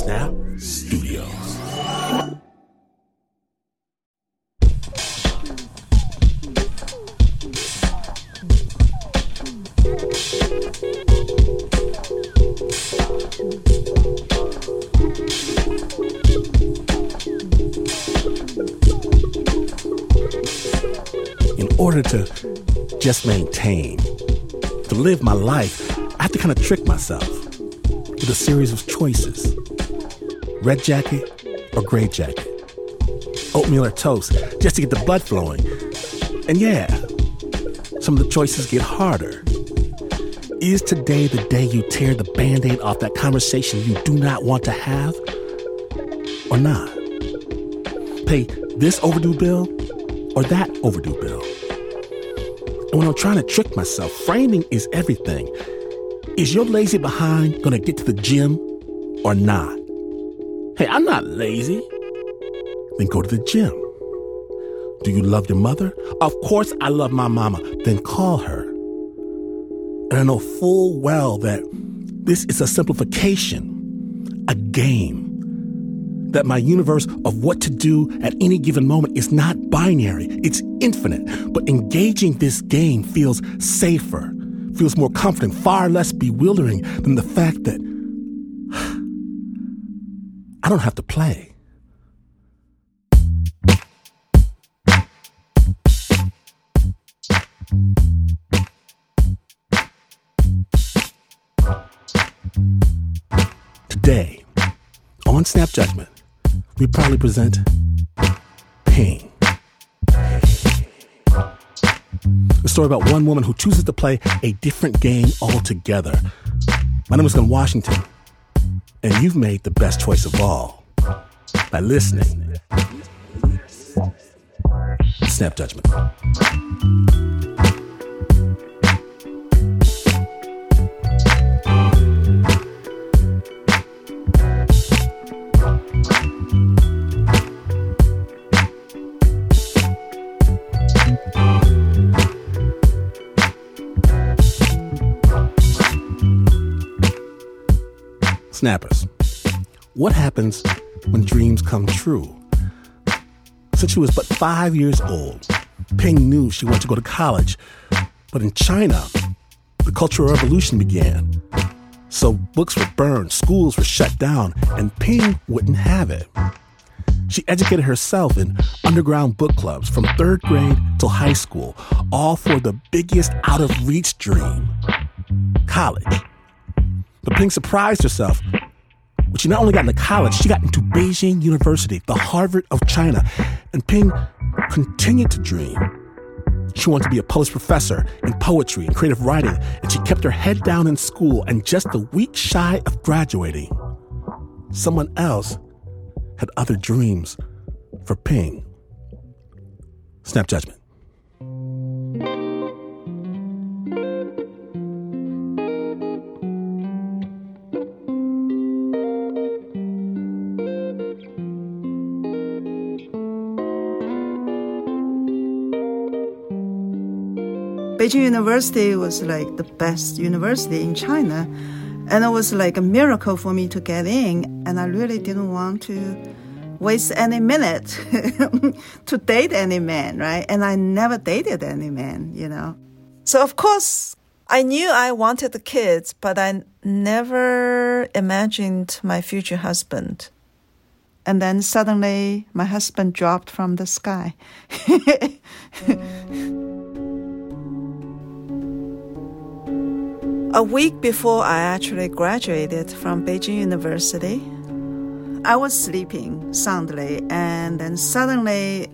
Snap Studios. In order to just maintain, to live my life, I have to kind of trick myself with a series of choices. Red jacket or gray jacket. Oatmeal or toast, just to get the blood flowing. And yeah, some of the choices get harder. Is today the day you tear the Band-Aid off that conversation you do not want to have? Or not? Pay this overdue bill or that overdue bill? And when I'm trying to trick myself, framing is everything. Is your lazy behind gonna get to the gym or not? Hey, I'm not lazy. Then go to the gym. Do you love your mother? Of course I love my mama. Then call her. And I know full well that this is a simplification, a game. That my universe of what to do at any given moment is not binary. It's infinite. But engaging this game feels safer, feels more comforting, far less bewildering than the fact that I don't have to play. Today, on Snap Judgment, we proudly present Ping. A story about one woman who chooses to play a different game altogether. My name is Glenn Washington, and you've made the best choice of all by listening. Snap Judgment. Snappers, what happens when dreams come true? Since she was but 5 years old, Ping knew she wanted to go to college. But in China, the Cultural Revolution began. So books were burned, schools were shut down, and Ping wouldn't have it. She educated herself in underground book clubs from 3rd grade till high school, all for the biggest out-of-reach dream, college. But Ping surprised herself. When she not only got into college, she got into Beijing University, the Harvard of China. And Ping continued to dream. She wanted to be a published professor in poetry and creative writing, and she kept her head down in school, and just a week shy of graduating, someone else had other dreams for Ping. Snap Judgment. Beijing University was like the best university in China. And it was like a miracle for me to get in. And I really didn't want to waste any minute to date any man, right? And I never dated any man, you know. So of course, I knew I wanted the kids, but I never imagined my future husband. And then suddenly my husband dropped from the sky. A week before I actually graduated from Beijing University, I was sleeping soundly, and then suddenly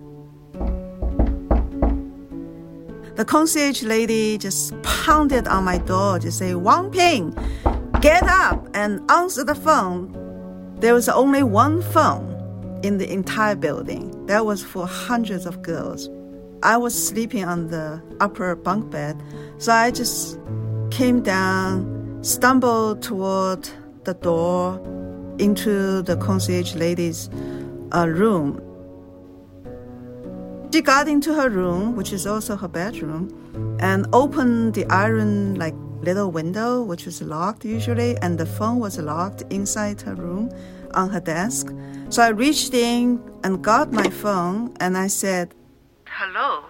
the concierge lady just pounded on my door, just say, "Wang Ping, get up and answer the phone." There was only one phone in the entire building. That was for hundreds of girls. I was sleeping on the upper bunk bed, so I just came down, stumbled toward the door into the concierge lady's room. She got into her room, which is also her bedroom, and opened the iron little window, which was locked usually, and the phone was locked inside her room. on her desk. So I reached in and got my phone and I said, "Hello."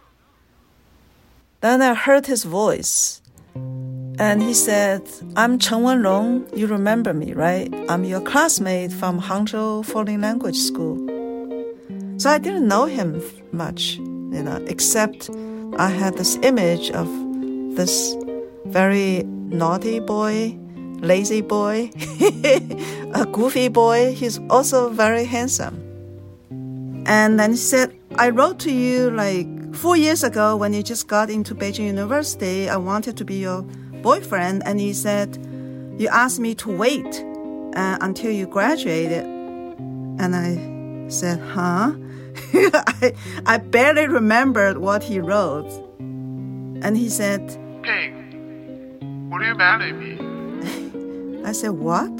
Then I heard his voice. And he said, "I'm Chen Wenrong. You remember me, right? I'm your classmate from Hangzhou Foreign Language School." So I didn't know him much, except I had this image of this very naughty boy, lazy boy, a goofy boy. He's also very handsome. And then he said, "I wrote to you like 4 years ago when you just got into Beijing University. I wanted to be your boyfriend." And he said, "You asked me to wait until you graduated." And I said, "Huh?" I barely remembered what he wrote. And he said, "Ping, will you marry me?" I said, "What?"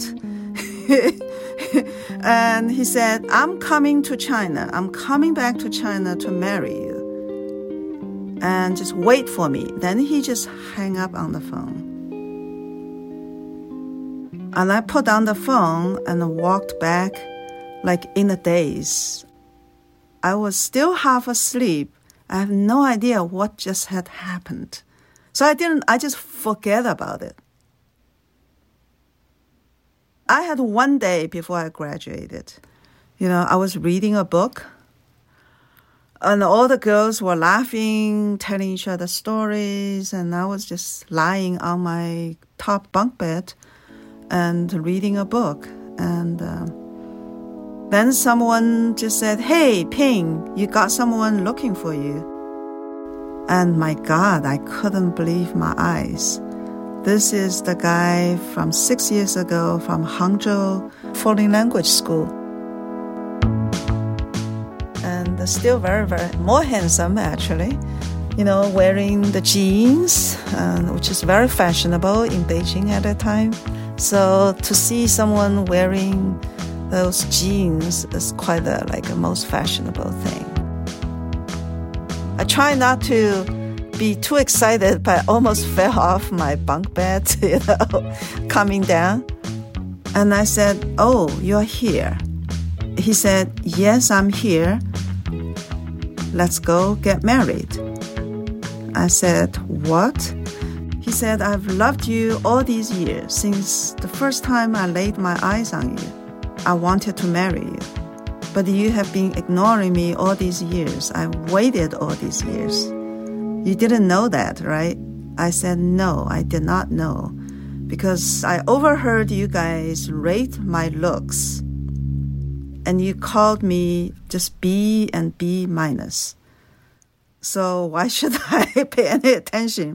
And he said, "I'm coming to China. I'm coming back to China to marry you. And just wait for me." Then he just hung up on the phone. And I put down the phone and walked back like in a daze. I was still half asleep. I have no idea what just had happened. So I just forget about it. I had one day before I graduated. I was reading a book. And all the girls were laughing, telling each other stories. And I was just lying on my top bunk bed and reading a book. And then someone just said, "Hey, Ping, you got someone looking for you." And my God, I couldn't believe my eyes. This is the guy from 6 years ago from Hangzhou Foreign Language School. And still very, very more handsome, actually. Wearing the jeans, which is very fashionable in Beijing at that time. So to see someone wearing those jeans is quite a most fashionable thing. I try not to be too excited, but I almost fell off my bunk bed, coming down. And I said, "Oh, you're here." He said, "Yes, I'm here. Let's go get married." I said, "What?" He said, "I've loved you all these years, since the first time I laid my eyes on you. I wanted to marry you. But you have been ignoring me all these years. I waited all these years. You didn't know that, right?" I said, "No, I did not know. Because I overheard you guys rate my looks. And you called me just B and B minus. So why should I pay any attention?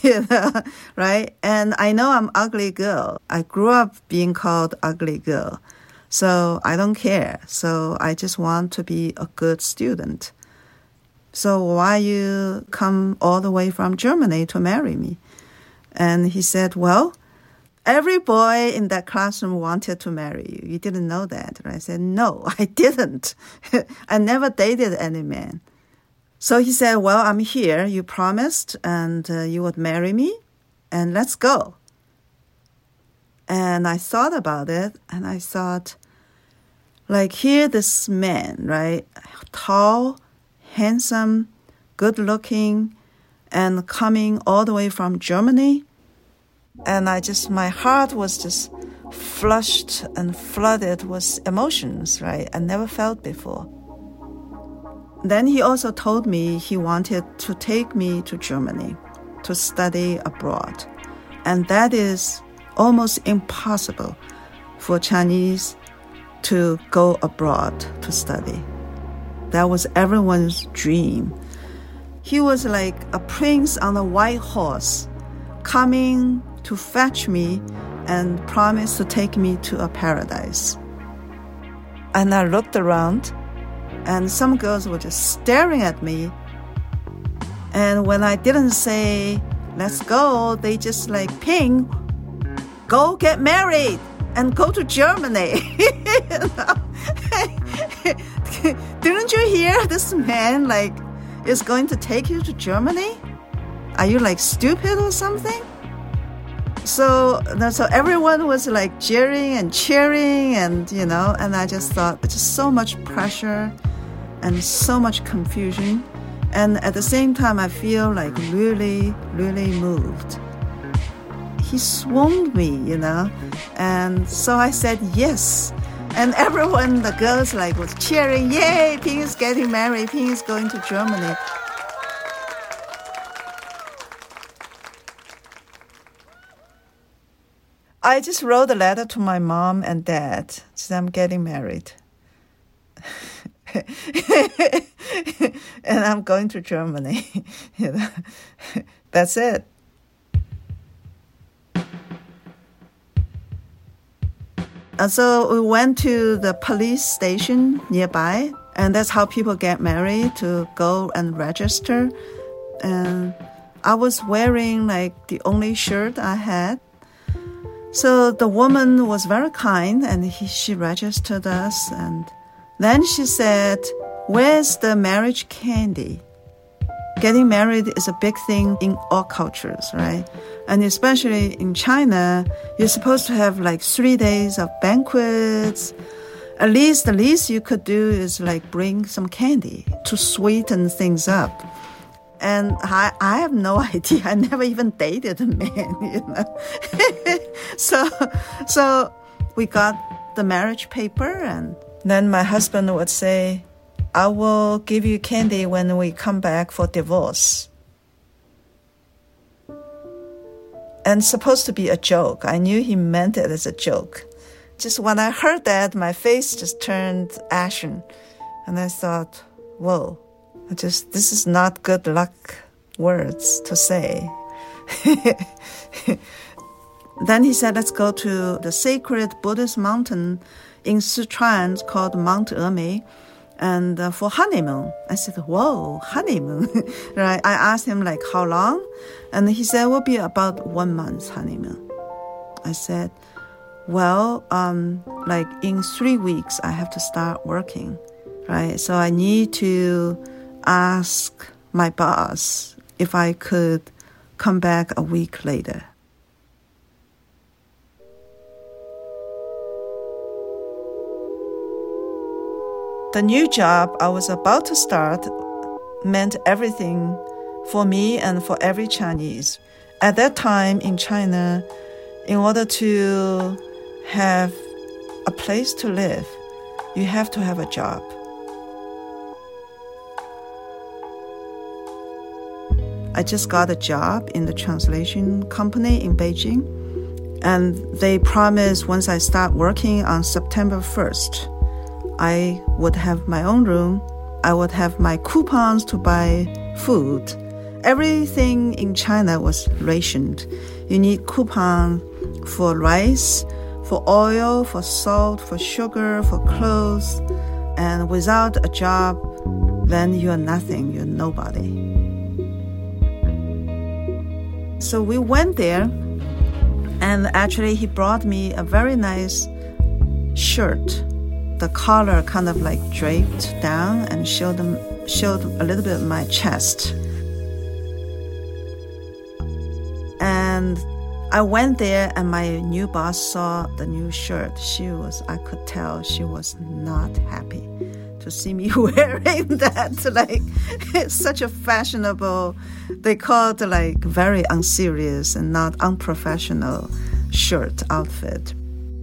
Right? And I know I'm ugly girl. I grew up being called ugly girl. So I don't care. So I just want to be a good student. So why you come all the way from Germany to marry me?" And he said, "Well, every boy in that classroom wanted to marry you. You didn't know that." And I said, "No, I didn't. I never dated any man." So he said, "Well, I'm here. You promised and you would marry me. And let's go." And I thought about it and I thought, here this man, right? Tall, handsome, good-looking, and coming all the way from Germany. And my heart was just flushed and flooded with emotions, right? I never felt before. Then he also told me he wanted to take me to Germany to study abroad. And that is almost impossible for Chinese to go abroad to study. That was everyone's dream. He was like a prince on a white horse, coming to fetch me and promised to take me to a paradise. And I looked around, and some girls were just staring at me. And when I didn't say, "Let's go," they just "Ping, go get married and go to Germany." Didn't you hear this man is going to take you to Germany? Are you stupid or something? So everyone was like jeering and cheering and, and I just thought it's just so much pressure and so much confusion. And at the same time, I feel like really, really moved. He swooned me, and so I said yes. And everyone, the girls was cheering, yay, Ping is getting married, Ping is going to Germany. I just wrote a letter to my mom and dad, said I'm getting married. And I'm going to Germany. That's it. And so we went to the police station nearby, and that's how people get married, to go and register. And I was wearing the only shirt I had. So the woman was very kind, and she registered us. And then she said, "Where's the marriage candy?" Getting married is a big thing in all cultures, right? And especially in China, you're supposed to have 3 days of banquets. At least the least you could do is bring some candy to sweeten things up. And I have no idea. I never even dated a man, So we got the marriage paper, and then my husband would say, "I will give you candy when we come back for divorce." And it's supposed to be a joke. I knew he meant it as a joke. Just when I heard that, my face just turned ashen. And I thought, whoa, this is not good luck words to say. Then he said, let's go to the sacred Buddhist mountain in Sichuan called Mount Emei. And for honeymoon. I said, whoa, honeymoon. Right? I asked him how long? And he said, it will be about 1 month honeymoon. I said, well, in 3 weeks, I have to start working, right? So I need to ask my boss if I could come back a week later. The new job I was about to start meant everything for me and for every Chinese. At that time in China, in order to have a place to live, you have to have a job. I just got a job in the translation company in Beijing, and they promised once I start working on September 1st, I would have my own room. I would have my coupons to buy food. Everything in China was rationed. You need coupon for rice, for oil, for salt, for sugar, for clothes. And without a job, then you're nothing, you're nobody. So we went there, and actually he brought me a very nice shirt. The collar kind of draped down and showed a little bit of my chest. And I went there, and my new boss saw the new shirt. I could tell she was not happy to see me wearing that. It's such a fashionable, they call it very unserious and not unprofessional shirt outfit.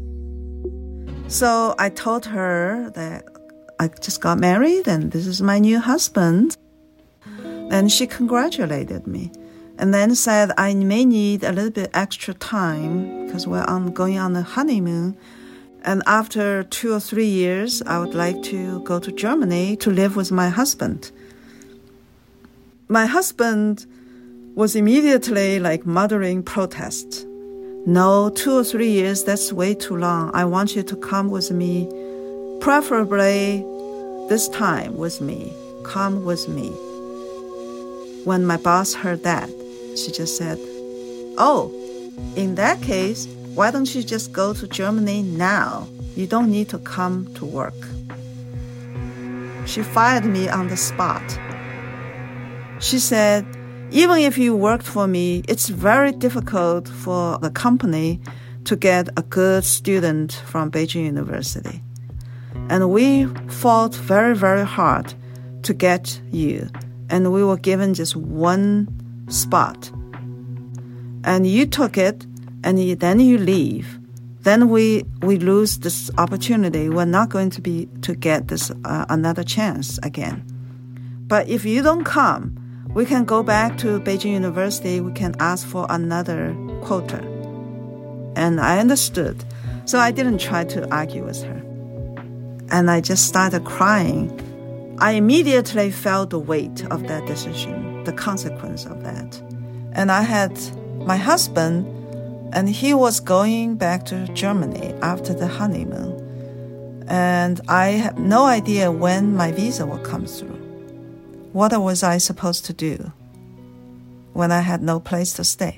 So I told her that I just got married and this is my new husband. And she congratulated me and then said I may need a little bit extra time because we're going on a honeymoon. And after 2 or 3 years, I would like to go to Germany to live with my husband. My husband was immediately muttering protest. No, 2 or 3 years, that's way too long. I want you to come with me, preferably this time with me. Come with me. When my boss heard that, she just said, oh, in that case, why don't you just go to Germany now? You don't need to come to work. She fired me on the spot. She said, even if you worked for me, it's very difficult for the company to get a good student from Beijing University. And we fought very, very hard to get you. And we were given just one spot. And you took it, and then you leave. Then we lose this opportunity. We're not going to get this another chance again. But if you don't come, we can go back to Beijing University. We can ask for another quota. And I understood. So I didn't try to argue with her. And I just started crying. I immediately felt the weight of that decision, the consequence of that. And I had my husband, and he was going back to Germany after the honeymoon. And I had no idea when my visa would come through. What was I supposed to do when I had no place to stay?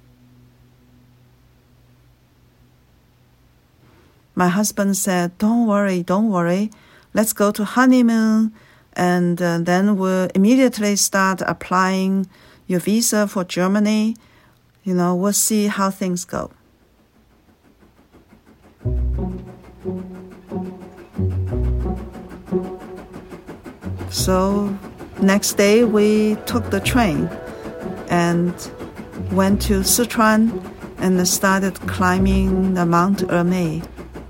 My husband said, don't worry. Let's go to honeymoon, and then we'll immediately start applying your visa for Germany. We'll see how things go. So next day we took the train and went to Sichuan and started climbing the Mount Ermei.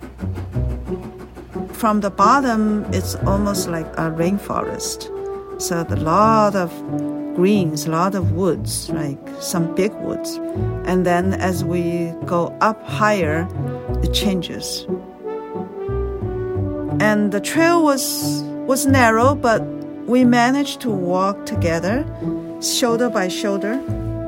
From the bottom, it's almost like a rainforest. So a lot of greens, a lot of woods, like some big woods. And then as we go up higher, it changes. And the trail was narrow, but we managed to walk together, shoulder by shoulder.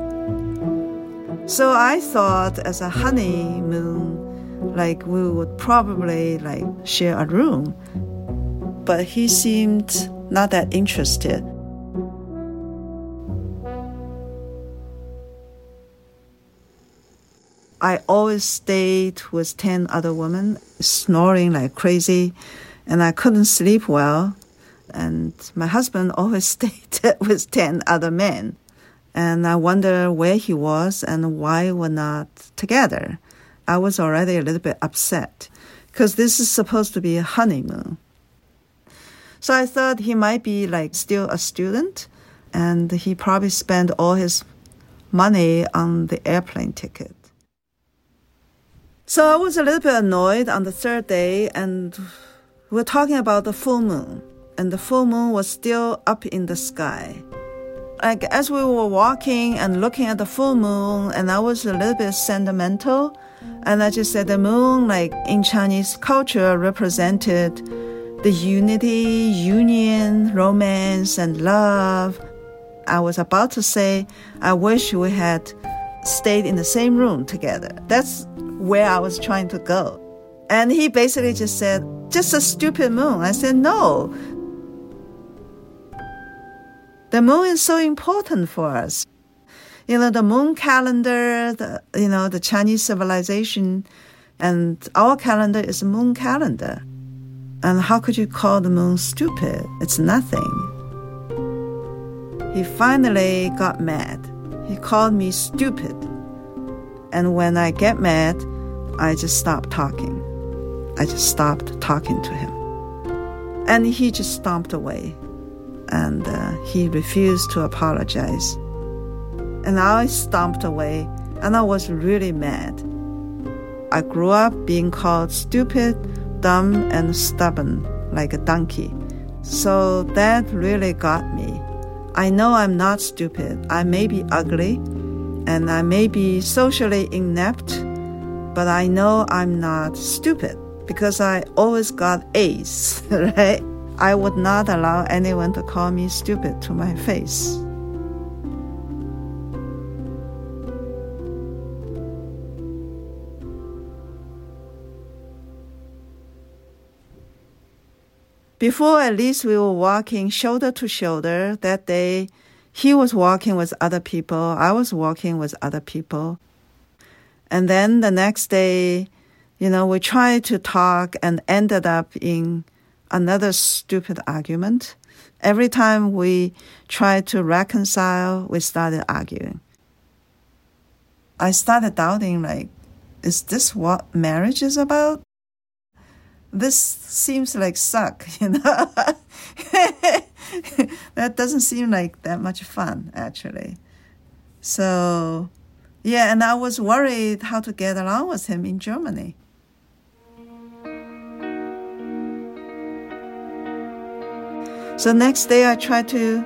So I thought as a honeymoon, like we would probably like share a room. But he seemed not that interested. I always stayed with 10 other women, snoring like crazy, and I couldn't sleep well. And my husband always stayed with 10 other men. And I wonder where he was and why we're not together. I was already a little bit upset because this is supposed to be a honeymoon. So I thought he might be like still a student, and he probably spent all his money on the airplane ticket. So I was a little bit annoyed on the third day, and we were talking about the full moon, and the full moon was still up in the sky. Like as we were walking and looking at the full moon, and I was a little bit sentimental, and I just said the moon, like in Chinese culture, represented the unity, union, romance, and love. I was about to say, I wish we had stayed in the same room together. That's where I was trying to go. And he basically just said, just a stupid moon. I said, no. The moon is so important for us. The moon calendar, the Chinese civilization, and our calendar is a moon calendar. And how could you call the moon stupid? It's nothing. He finally got mad. He called me stupid. And when I get mad, I just stop talking. I just stopped talking to him. And he just stomped away. And he refused to apologize. And I stomped away, and I was really mad. I grew up being called stupid, dumb, and stubborn, like a donkey. So that really got me. I know I'm not stupid. I may be ugly, and I may be socially inept, but I know I'm not stupid because I always got A's, right? I would not allow anyone to call me stupid to my face. Before, at least we were walking shoulder to shoulder. That day, he was walking with other people. I was walking with other people. And then the next day, we tried to talk and ended up in another stupid argument. Every time we tried to reconcile, we started arguing. I started doubting, like, is this what marriage is about? This seems like suck, you know? That doesn't seem like that much fun, actually. So, yeah, and I was worried how to get along with him in Germany. So next day I tried to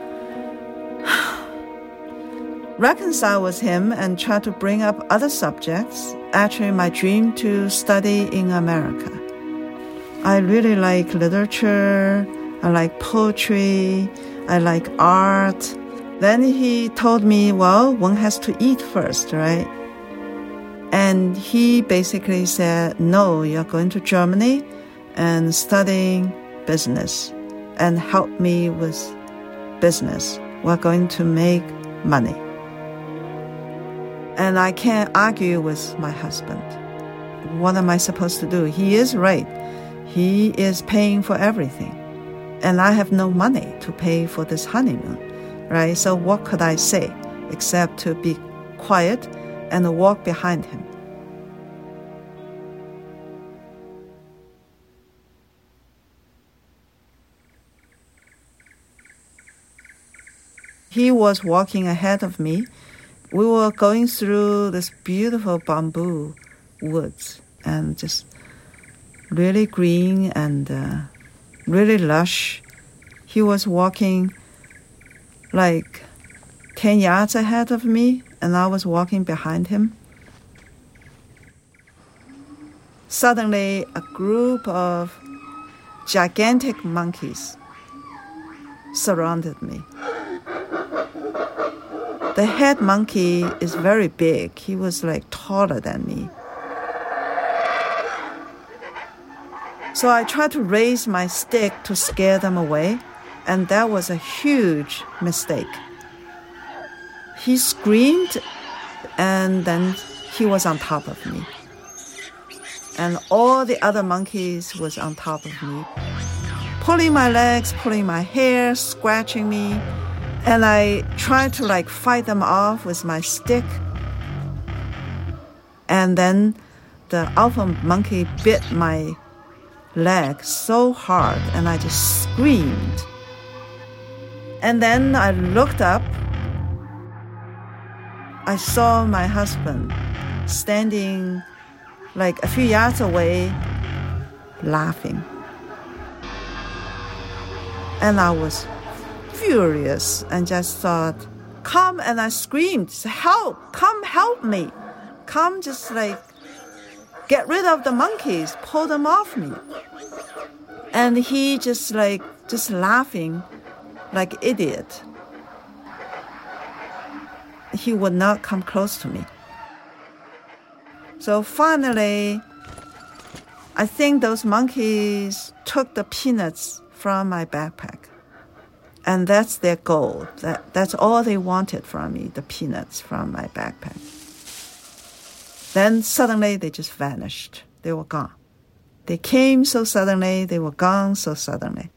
reconcile with him and try to bring up other subjects. Actually, my dream to study in America. I really like literature, I like poetry, I like art. Then he told me, well, one has to eat first, right? And he basically said, no, you're going to Germany and studying business and help me with business. We're going to make money. And I can't argue with my husband. What am I supposed to do? He is right. He is paying for everything. And I have no money to pay for this honeymoon, right? So what could I say except to be quiet and walk behind him? He was walking ahead of me. We were going through this beautiful bamboo woods and just really green and really lush. He was walking like 10 yards ahead of me, and I was walking behind him. Suddenly, a group of gigantic monkeys surrounded me. The head monkey is very big. He was like taller than me. So I tried to raise my stick to scare them away, and that was a huge mistake. He screamed, and then he was on top of me. And all the other monkeys was on top of me, pulling my legs, pulling my hair, scratching me. And I tried to like fight them off with my stick. And then the alpha monkey bit my leg so hard, and I just screamed. And then I looked up. I saw my husband standing like a few yards away, laughing. And I was furious and just thought, come, and I screamed, help, come help me. Come, just like get rid of the monkeys, pull them off me. And he just laughing like idiot. He would not come close to me. So finally, I think those monkeys took the peanuts from my backpack. And that's their goal. That's all they wanted from me, the peanuts from my backpack. Then suddenly they just vanished. They were gone. They came so suddenly, they were gone so suddenly.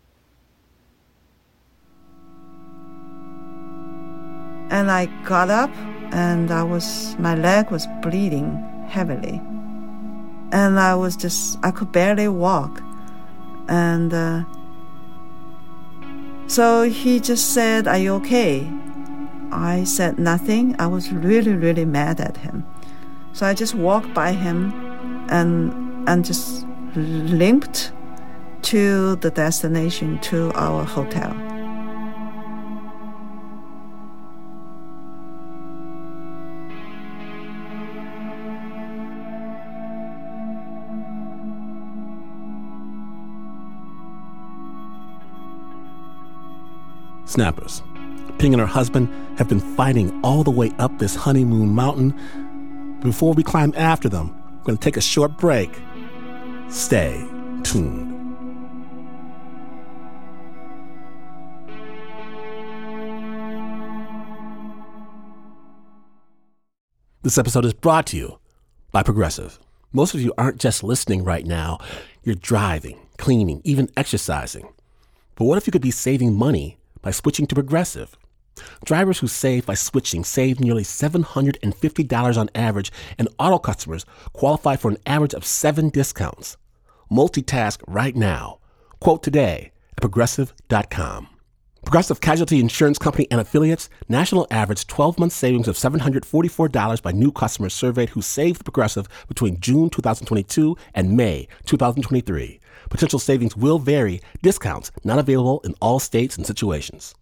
And I got up, and my leg was bleeding heavily. And I could barely walk. And so he just said, are you okay? I said nothing. I was really, really mad at him. So I just walked by him and just limped to the destination, to our hotel. Snappers, Ping and her husband have been fighting all the way up this honeymoon mountain. Before we climb after them, we're going to take a short break. Stay tuned. This episode is brought to you by Progressive. Most of you aren't just listening right now. You're driving, cleaning, even exercising. But what if you could be saving money by switching to Progressive? Drivers who save by switching save nearly $750 on average, and auto customers qualify for an average of 7 discounts. Multitask right now. Quote today at Progressive.com. Progressive Casualty Insurance Company and affiliates, national average 12-month savings of $744 by new customers surveyed who saved Progressive between June 2022 and May 2023. Potential savings will vary. Discounts not available in all states and situations.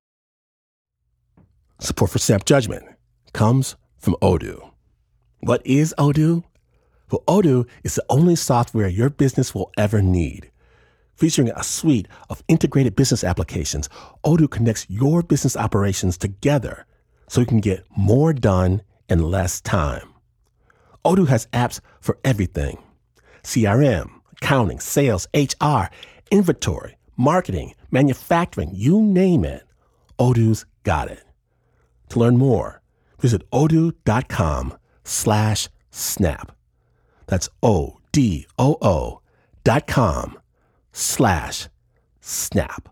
Support for Snap Judgment comes from Odoo. What is Odoo? Well, Odoo is the only software your business will ever need. Featuring a suite of integrated business applications, Odoo connects your business operations together so you can get more done in less time. Odoo has apps for everything: CRM, accounting, sales, HR, inventory, marketing, manufacturing, you name it. Odoo's got it. To learn more, visit odoo.com/snap. That's odoo.com/snap.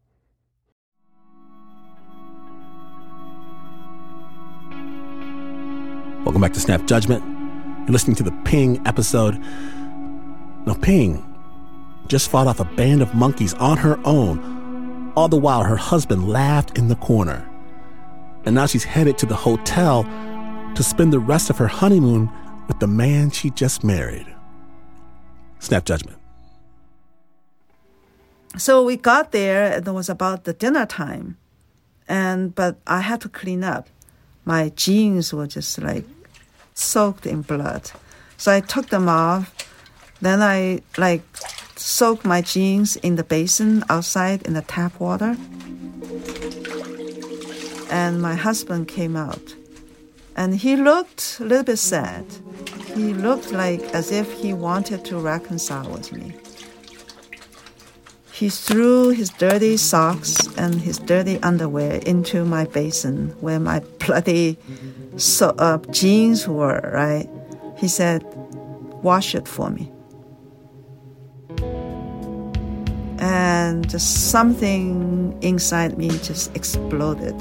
Welcome back to Snap Judgment. You're listening to the Ping episode. Now, Ping just fought off a band of monkeys on her own. All the while, her husband laughed in the corner. And now she's headed to the hotel to spend the rest of her honeymoon with the man she just married. Snap Judgment. So we got there, and it was about the dinner time. But I had to clean up. My jeans were just like soaked in blood. So I took them off. Then I soaked my jeans in the basin outside in the tap water. And my husband came out. And he looked a little bit sad. He looked like as if he wanted to reconcile with me. He threw his dirty socks and his dirty underwear into my basin where my bloody jeans were, right? He said, "Wash it for me." And just something inside me just exploded.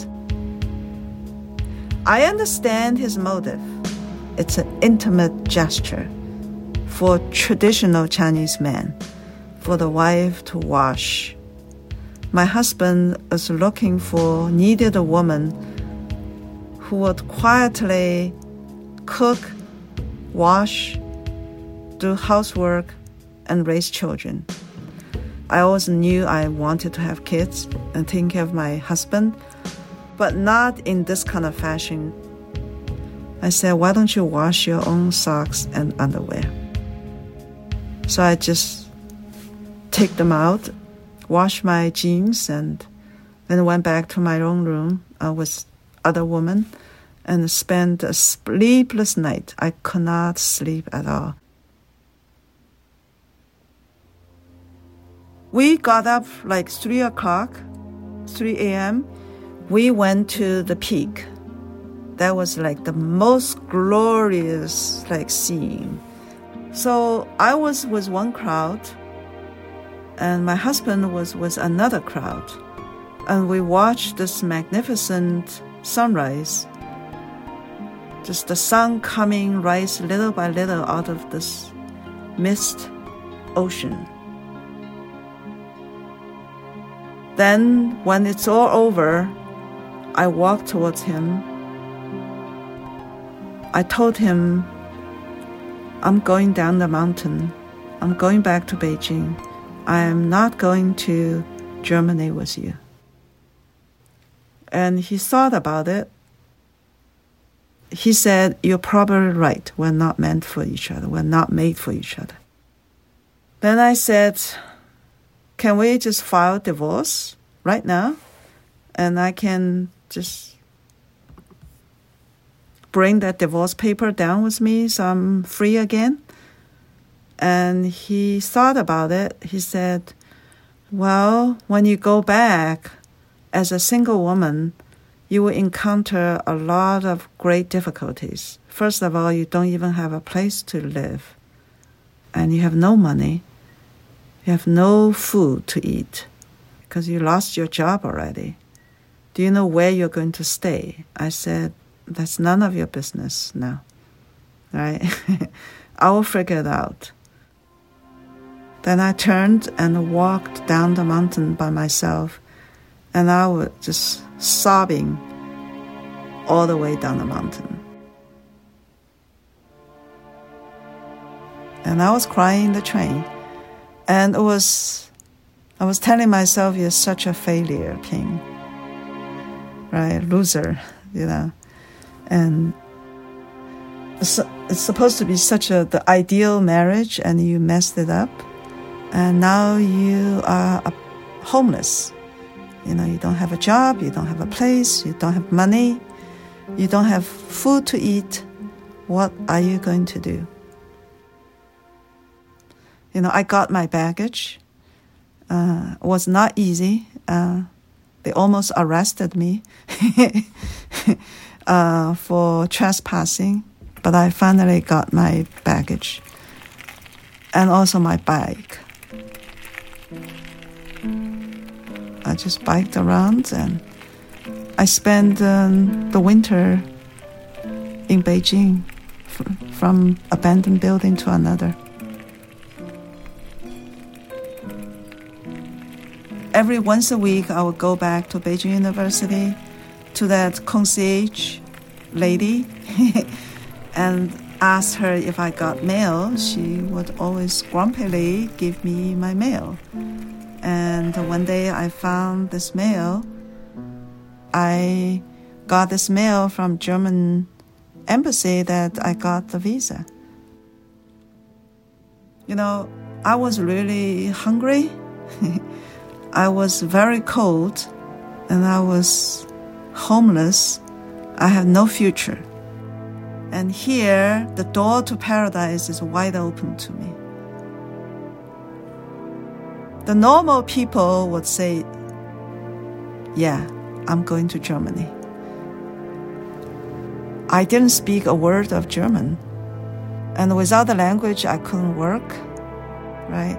I understand his motive. It's an intimate gesture for traditional Chinese men, for the wife to wash. My husband was needed a woman who would quietly cook, wash, do housework, and raise children. I always knew I wanted to have kids and take care of my husband, but not in this kind of fashion. I said, "Why don't you wash your own socks and underwear?" So I just take them out, wash my jeans, and then went back to my own room with other women and spent a sleepless night. I could not sleep at all. We got up like 3 a.m. We went to the peak. That was like the most glorious scene. So I was with one crowd, and my husband was with another crowd. And we watched this magnificent sunrise. Just the sun rise little by little out of this mist ocean. Then when it's all over, I walked towards him. I told him, "I'm going down the mountain. I'm going back to Beijing. I am not going to Germany with you." And he thought about it. He said, "You're probably right. We're not meant for each other. We're not made for each other." Then I said, "Can we just file divorce right now? And I can just bring that divorce paper down with me so I'm free again?" And he thought about it. He said, "Well, when you go back as a single woman, you will encounter a lot of great difficulties. First of all, you don't even have a place to live. And you have no money. You have no food to eat. because you lost your job already. Do you know where you're going to stay? I said, that's none of your business now, right? I will figure it out. Then I turned and walked down the mountain by myself, and I was just sobbing all the way down the mountain. And I was crying in the train, and I was telling myself, you're such a failure, Ping. Right, loser, and it's supposed to be such the ideal marriage, and you messed it up, and now you are homeless. You don't have a job, you don't have a place, you don't have money, you don't have food to eat. What are you going to do? I got my baggage. It was not easy. They almost arrested me for trespassing, but I finally got my baggage and also my bike. I just biked around, and I spent the winter in Beijing, from abandoned building to another. Every once a week, I would go back to Beijing University, to that concierge lady, and ask her if I got mail. She would always grumpily give me my mail. And one day I found this mail. I got this mail from German embassy that I got the visa. I was really hungry. I was very cold, and I was homeless. I have no future. And here, the door to paradise is wide open to me. The normal people would say, yeah, I'm going to Germany. I didn't speak a word of German. And without the language, I couldn't work, right?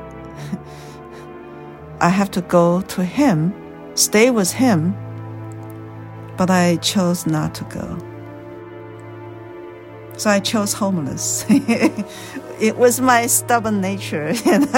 I have to go to him, stay with him, but I chose not to go. So I chose homeless. It was my stubborn nature.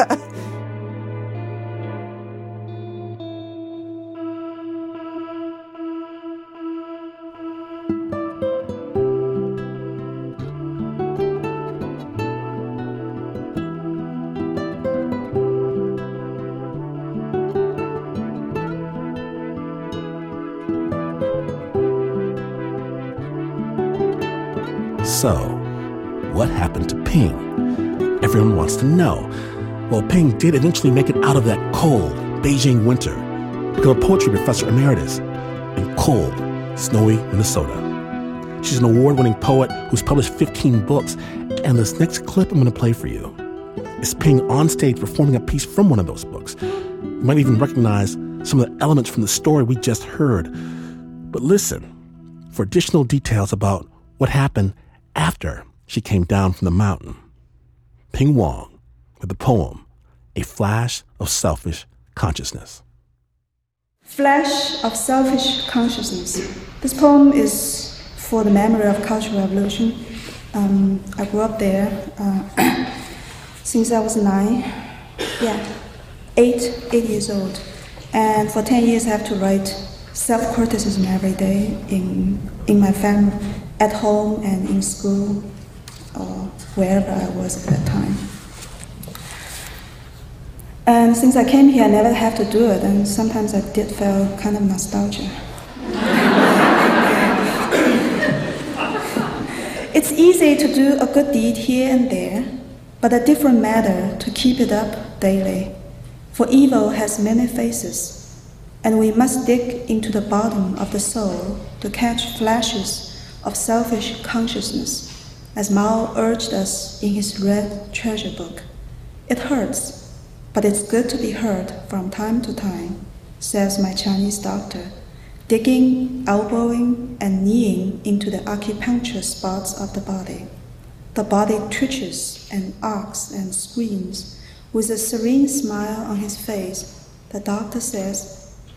So, what happened to Ping? Everyone wants to know. Well, Ping did eventually make it out of that cold Beijing winter, become a poetry professor emeritus in cold, snowy Minnesota. She's an award-winning poet who's published 15 books, and this next clip I'm going to play for you is Ping on stage performing a piece from one of those books. You might even recognize some of the elements from the story we just heard. But listen for additional details about what happened after she came down from the mountain. Ping Wong with the poem, A Flash of Selfish Consciousness. Flash of Selfish Consciousness. This poem is for the memory of Cultural Revolution. I grew up there since I was 8 years old. And for 10 years I have to write self-criticism every day in my family, at home and in school, or wherever I was at that time. And since I came here, I never have to do it, and sometimes I did feel kind of nostalgia. It's easy to do a good deed here and there, but a different matter to keep it up daily. For evil has many faces, and we must dig into the bottom of the soul to catch flashes of selfish consciousness, as Mao urged us in his red treasure book. It hurts, but it's good to be heard from time to time, says my Chinese doctor, digging, elbowing, and kneeing into the acupuncture spots of the body. The body twitches and arcs and screams. With a serene smile on his face, the doctor says,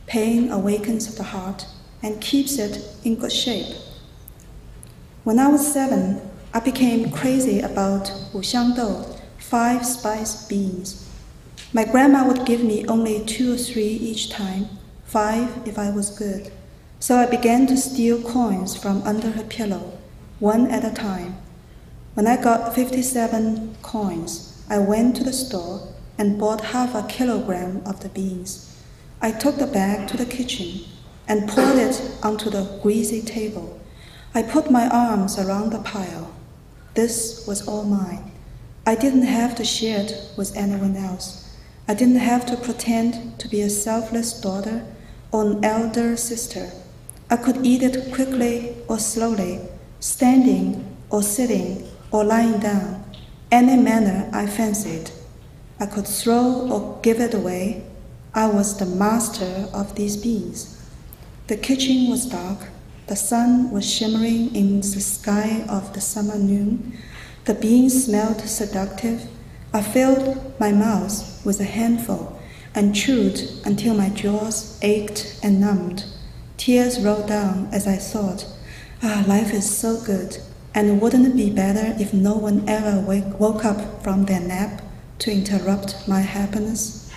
Pain awakens the heart and keeps it in good shape. When I was 7, I became crazy about wuxiangdou, 5 spice beans. My grandma would give me only 2 or 3 each time, 5 if I was good. So I began to steal coins from under her pillow, 1 at a time. When I got 57 coins, I went to the store and bought half a kilogram of the beans. I took the bag to the kitchen and poured it onto the greasy table. I put my arms around the pile. This was all mine. I didn't have to share it with anyone else. I didn't have to pretend to be a selfless daughter or an elder sister. I could eat it quickly or slowly, standing or sitting or lying down, any manner I fancied. I could throw or give it away. I was the master of these beans. The kitchen was dark. The sun was shimmering in the sky of the summer noon. The beans smelled seductive. I filled my mouth with a handful and chewed until my jaws ached and numbed. Tears rolled down as I thought, life is so good, and wouldn't it be better if no one ever woke up from their nap to interrupt my happiness?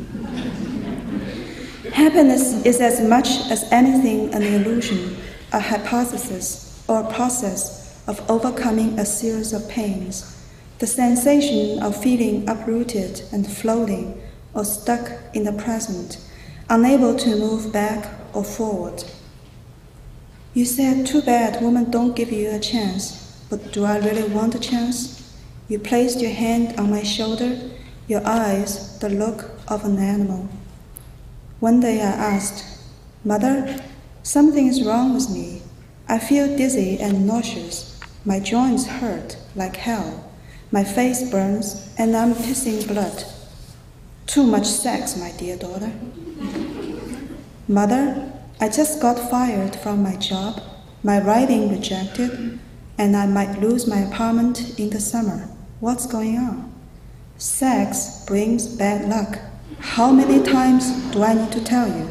Happiness is as much as anything an illusion, a hypothesis, or a process of overcoming a series of pains. The sensation of feeling uprooted and floating or stuck in the present, unable to move back or forward. You said, too bad women don't give you a chance, but do I really want a chance? You placed your hand on my shoulder, your eyes the look of an animal. One day I asked, Mother, something is wrong with me. I feel dizzy and nauseous. My joints hurt like hell. My face burns, and I'm pissing blood. Too much sex, my dear daughter. Mother, I just got fired from my job, my writing rejected, and I might lose my apartment in the summer. What's going on? Sex brings bad luck. How many times do I need to tell you?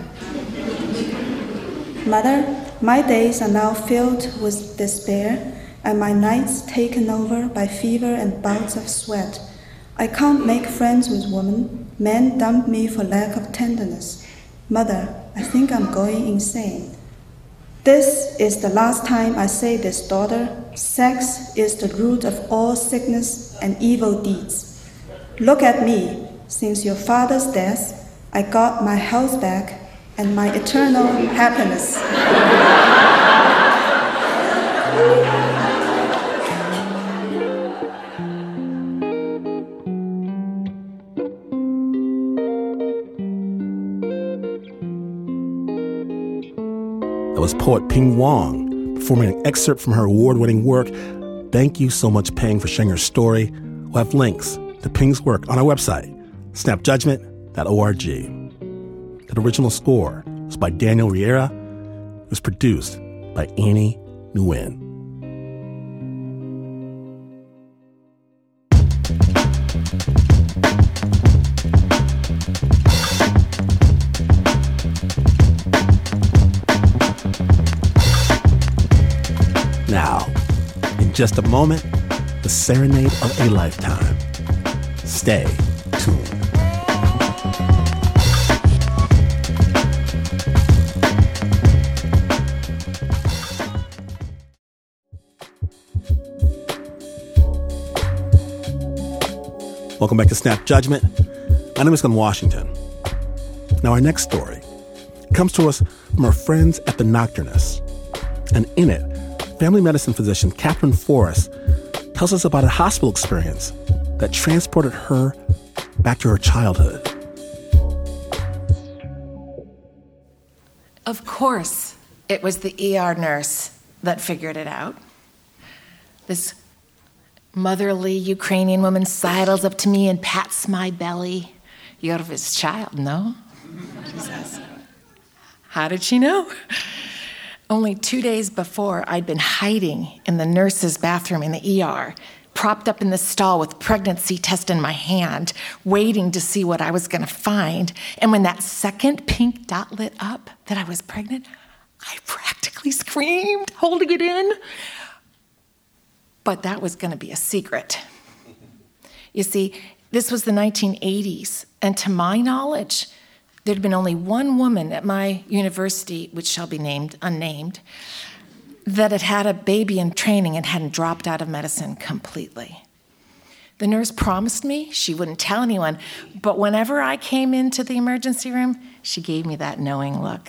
Mother, my days are now filled with despair, and my nights taken over by fever and bouts of sweat. I can't make friends with women. Men dump me for lack of tenderness. Mother, I think I'm going insane. This is the last time I say this, daughter. Sex is the root of all sickness and evil deeds. Look at me. Since your father's death, I got my health back and my eternal happiness. That was poet Ping Wong performing an excerpt from her award-winning work. Thank you so much, Ping, for sharing your story. We'll have links to Ping's work on our website, snapjudgment.org. That original score was by Daniel Riera. It was produced by Annie Nguyen. Now, in just a moment, the serenade of a lifetime. Stay tuned. Welcome back to Snap Judgment. My name is Glenn Washington. Now, our next story comes to us from our friends at The Nocturnist. And in it, family medicine physician Catherine Forrest tells us about a hospital experience that transported her back to her childhood. Of course, it was the ER nurse that figured it out. This motherly Ukrainian woman sidles up to me and pats my belly. You're his child, no? She says. How did she know? Only 2 days before, I'd been hiding in the nurse's bathroom in the ER, propped up in the stall with pregnancy test in my hand, waiting to see what I was going to find. And when that second pink dot lit up that I was pregnant, I practically screamed, holding it in. But that was going to be a secret. You see, this was the 1980s, and to my knowledge, there'd been only one woman at my university, which shall be named unnamed, that had had a baby in training and hadn't dropped out of medicine completely. The nurse promised me she wouldn't tell anyone, but whenever I came into the emergency room, she gave me that knowing look.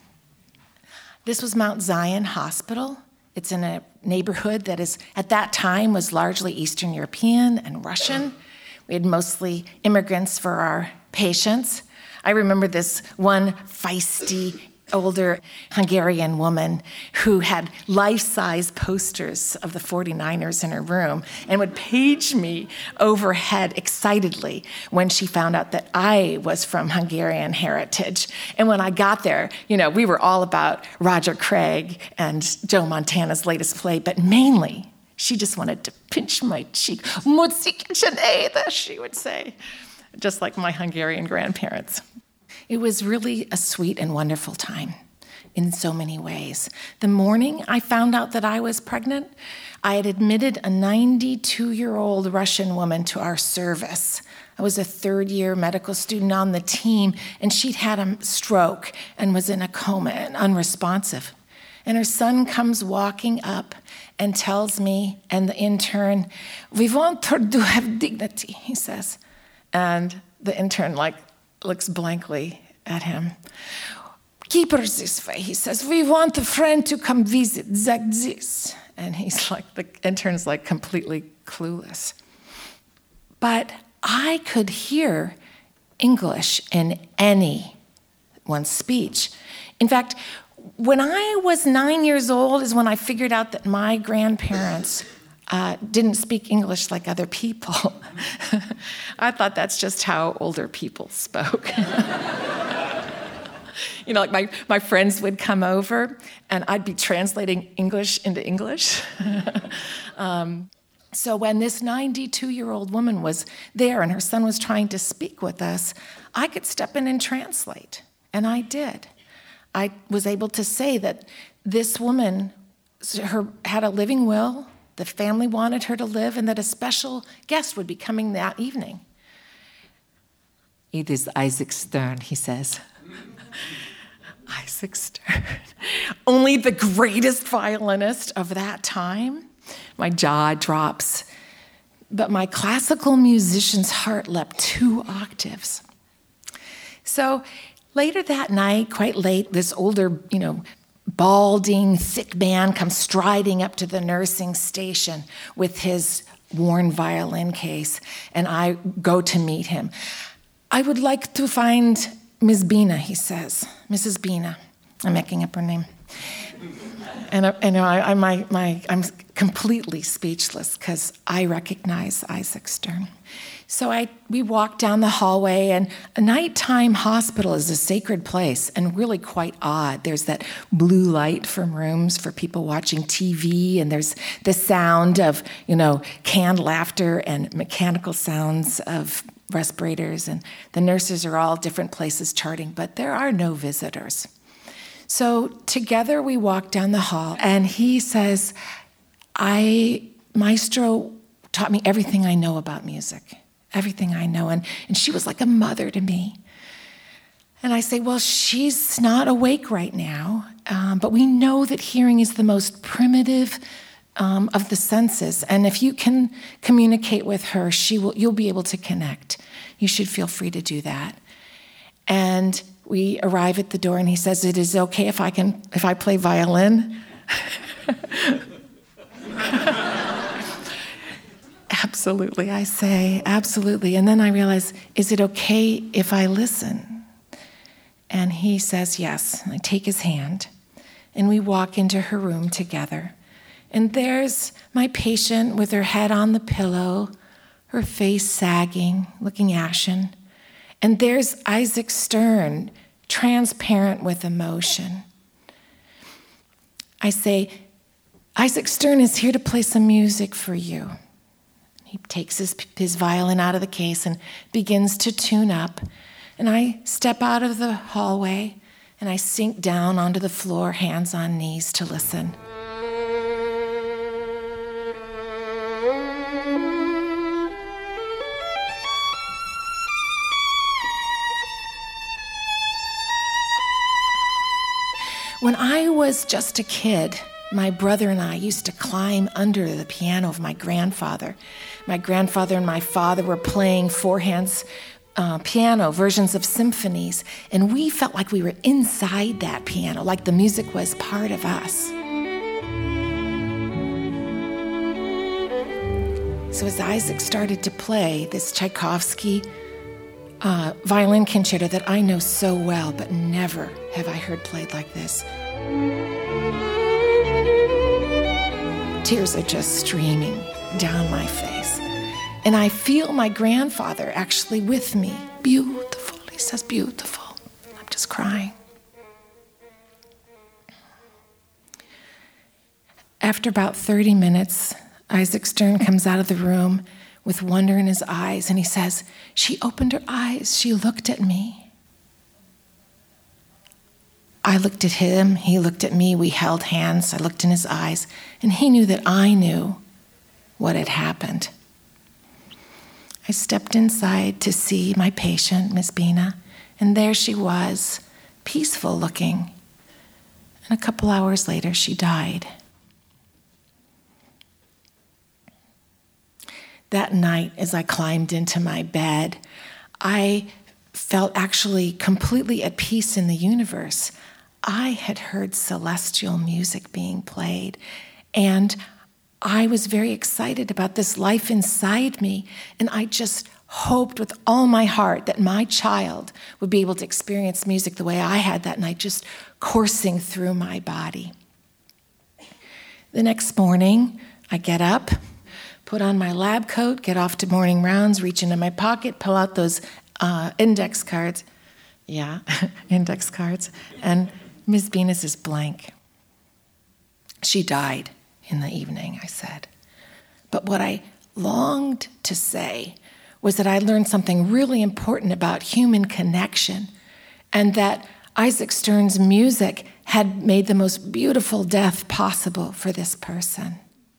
This was Mount Zion Hospital. It's in a neighborhood that is, at that time, was largely Eastern European and Russian. We had mostly immigrants for our patients. I remember this one feisty, older Hungarian woman who had life-size posters of the 49ers in her room and would page me overhead excitedly when she found out that I was from Hungarian heritage. And when I got there, we were all about Roger Craig and Joe Montana's latest play, but mainly she just wanted to pinch my cheek. Musiken, she would say, just like my Hungarian grandparents. It was really a sweet and wonderful time in so many ways. The morning I found out that I was pregnant, I had admitted a 92-year-old Russian woman to our service. I was a third-year medical student on the team, and she'd had a stroke and was in a coma and unresponsive. And her son comes walking up and tells me and the intern, "We want her to have dignity," he says. And the intern looks blankly at him. "Keep her this way," he says. "We want a friend to come visit, like this." And the intern's completely clueless. But I could hear English in anyone's speech. In fact, when I was 9 years old is when I figured out that my grandparents didn't speak English like other people. I thought that's just how older people spoke. My friends would come over, and I'd be translating English into English. So when this 92-year-old woman was there and her son was trying to speak with us, I could step in and translate, and I did. I was able to say that this woman had a living will, the family wanted her to live, and that a special guest would be coming that evening. "It is Isaac Stern," he says. Isaac Stern, only the greatest violinist of that time. My jaw drops. But my classical musician's heart leapt 2 octaves. So later that night, quite late, this older, balding, thick man comes striding up to the nursing station with his worn violin case, and I go to meet him. "I would like to find Ms. Bina," he says. Mrs. Bina. I'm making up her name. And I'm completely speechless because I recognize Isaac Stern. So we walk down the hallway, and a nighttime hospital is a sacred place and really quite odd. There's that blue light from rooms for people watching TV, and there's the sound of, canned laughter and mechanical sounds of respirators, and the nurses are all different places charting, but there are no visitors. So together we walk down the hall, and he says, Maestro taught me everything I know about music, everything I know, and she was like a mother to me. And I say, well, she's not awake right now, but we know that hearing is the most primitive of the senses, and if you can communicate with her, you'll be able to connect. You should feel free to do that. And we arrive at the door, and he says, "It is okay if I play violin?" Absolutely, I say, absolutely. And then I realize, is it okay if I listen? And he says yes. I take his hand, and we walk into her room together. And there's my patient with her head on the pillow, her face sagging, looking ashen. And there's Isaac Stern, transparent with emotion. I say, "Isaac Stern is here to play some music for you." He takes his violin out of the case and begins to tune up. And I step out of the hallway and I sink down onto the floor, hands on knees, to listen. When I was just a kid, my brother and I used to climb under the piano of my grandfather. My grandfather and my father were playing four-hands piano versions of symphonies, and we felt like we were inside that piano, like the music was part of us. So as Isaac started to play this Tchaikovsky violin concerto that I know so well, but never have I heard played like this, tears are just streaming down my face. And I feel my grandfather actually with me. Beautiful, he says, beautiful. I'm just crying. After about 30 minutes, Isaac Stern comes out of the room with wonder in his eyes, and he says, she opened her eyes, she looked at me. I looked at him, he looked at me, we held hands, I looked in his eyes, and he knew that I knew what had happened. I stepped inside to see my patient, Miss Bina, and there she was, peaceful looking. And a couple hours later, she died. That night, as I climbed into my bed, I felt actually completely at peace in the universe. I had heard celestial music being played, and I was very excited about this life inside me, and I just hoped with all my heart that my child would be able to experience music the way I had that night, just coursing through my body. The next morning, I get up, put on my lab coat, get off to morning rounds, reach into my pocket, pull out those index cards. Yeah, index cards. And Ms. Venus is blank. She died in the evening, I said. But what I longed to say was that I learned something really important about human connection, and that Isaac Stern's music had made the most beautiful death possible for this person.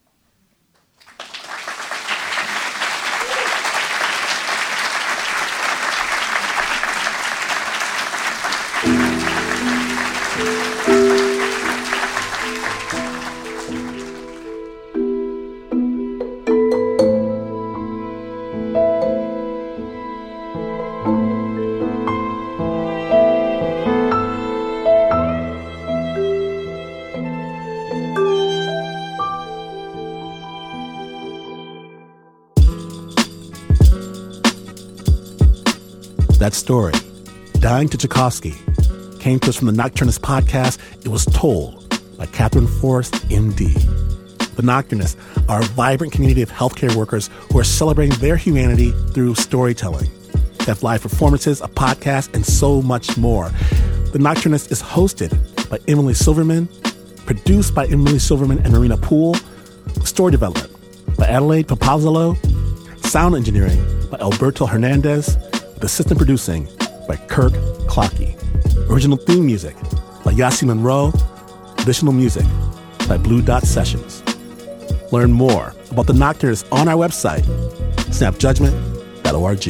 That story, Dying to Tchaikovsky, came to us from the Nocturnist podcast. It was told by Catherine Forrest, MD. The Nocturnists are a vibrant community of healthcare workers who are celebrating their humanity through storytelling. They have live performances, a podcast, and so much more. The Nocturnist is hosted by Emily Silverman, produced by Emily Silverman and Marina Poole, story development by Adelaide Papazolo, sound engineering by Alberto Hernandez, with assistant producing by Kirk Clockey. Original theme music by Yasi Monroe. Additional music by Blue Dot Sessions. Learn more about the Nocturnists on our website, snapjudgment.org.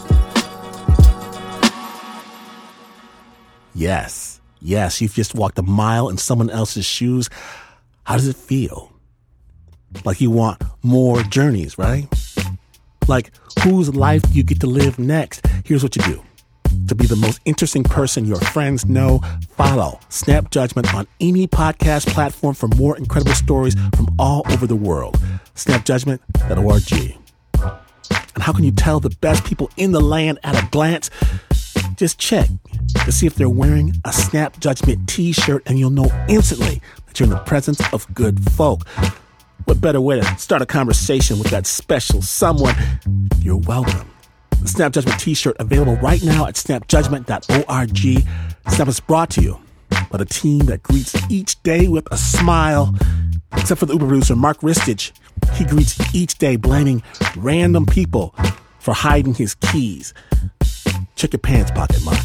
Yes, you've just walked a mile in someone else's shoes. How does it feel? Like you want more journeys, right? Like, whose life do you get to live next? Here's what you do. To be the most interesting person your friends know, follow Snap Judgment on any podcast platform for more incredible stories from all over the world. Snapjudgment.org. And how can you tell the best people in the land at a glance? Just check to see if they're wearing a Snap Judgment t-shirt, and you'll know instantly that you're in the presence of good folk. What better way to start a conversation with that special someone? You're welcome. The Snap Judgment t-shirt available right now at snapjudgment.org. Snap is brought to you by the team that greets each day with a smile. Except for the Uber producer, Mark Ristich, He greets each day blaming random people for hiding his keys. Check your pants pocket, Mark.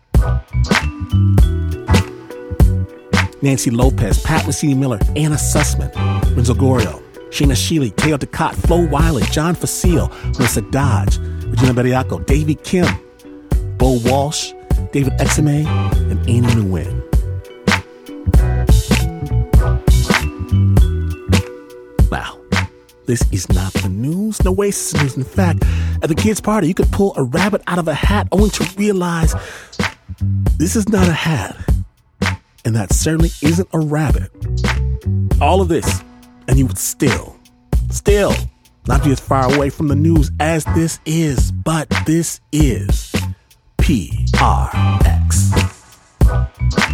Nancy Lopez, Pat Mesiti-Miller, Anna Sussman, Renzo Gorio, Sheena Shealy, Teo Ducot, Flo Wiley, John Facile, Melissa Dodge, Regina Bediaco, Davy Kim, Bo Walsh, David Exime, and Annie Nguyen. Wow, this is not the news. No way this is news. In fact, at the kids' party, you could pull a rabbit out of a hat only to realize this is not a hat. And that certainly isn't a rabbit. All of this, and you would still not be as far away from the news as this is. But this is PRX.